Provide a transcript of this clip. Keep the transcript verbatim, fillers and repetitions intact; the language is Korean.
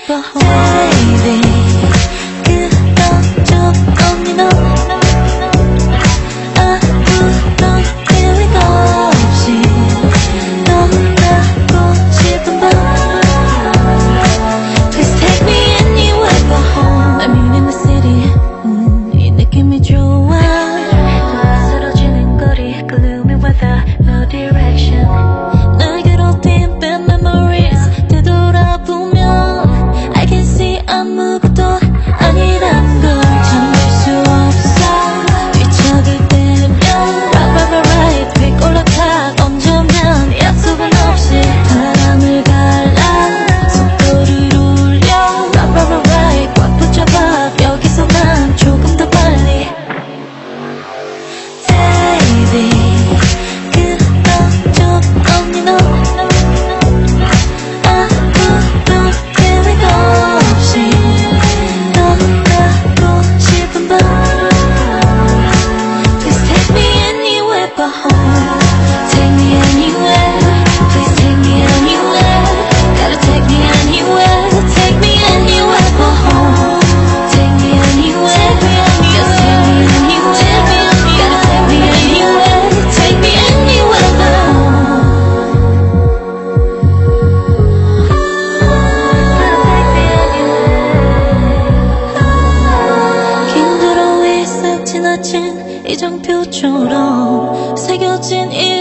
예뻐 baby 그런 적 없니 너 아무런 계획 없이 떠나고 싶은 밤 Please take me anywhere but home I mean in the city 음, 이 느낌이 좋아 쓰러지는 거리 gloomy weather no direction 날 괴롭힌 bad memories 되돌아보면 I can see 아무것도 아니란 걸 참을 수 없어 뒤척일 때면 Right right right right 휙 올라타 얹으면 약속은 없이 바람을 갈라 속도를 올려 Right right right right 꽉 붙잡아 여기서 난 조금 더 빨리 Baby 그런 적 없니 너 아무런 계획 없이 떠나고 싶은 밤 Please take me anywhere but home Take me anywhere Please take me anywhere Gotta take me anywhere Take me anywhere but home Take me anywhere Just take me anywhere Gotta take me anywhere Take me anywhere but home 힘들어 있어 지나친 이정표처럼 새겨진 이